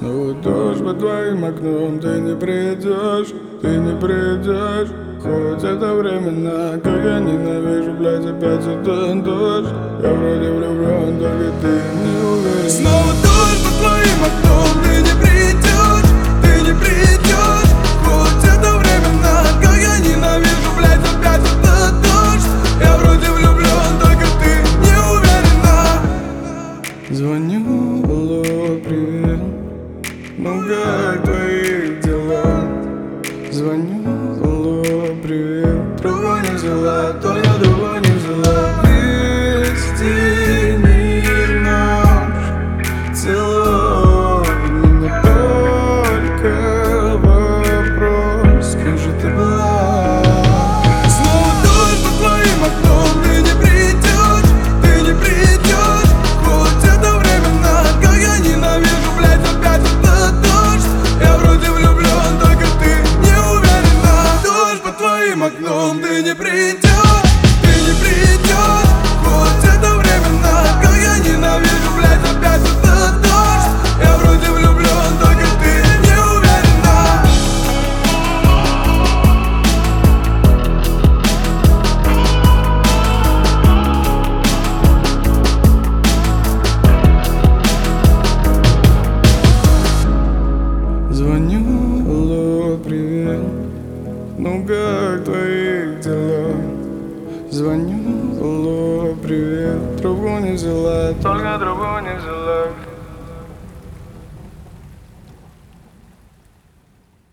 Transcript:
Снова дождь под твоим окном, ты не придешь, ты не придешь. Хоть это временно, как я ненавижу, блядь, опять этот дождь. Я вроде влюблен, только ты не уверен. Снова дождь под твоим окном, ты не придешь, ты не придешь. Хоть это временно, как я ненавижу, блядь, опять этот дождь. Я вроде влюблен, только ты не уверена. Звоню, алло, привет, ну как твои дела? Звоню, алло, привет, трубу не взяла, только трубу не взяла. Весенний ночь, целуй меня, только вопрос, как же ты была? Снова дождь под твоим окном, ты не придешь, ты не придешь. Хоть это временно, как я ненавижу, блядь, опять этот дождь. Я вроде влюблен, только ты не уверена. Дождь под твоим окном, ты не придешь, ты не придешь. Хоть это временно, как я ненавижу, блядь, опять этот дождь. Я вроде влюблен, только ты не уверена. Звоню, алло, привет, ну как твои дела? Звоню, алло, привет, трубку не взяла, только трубку не взяла.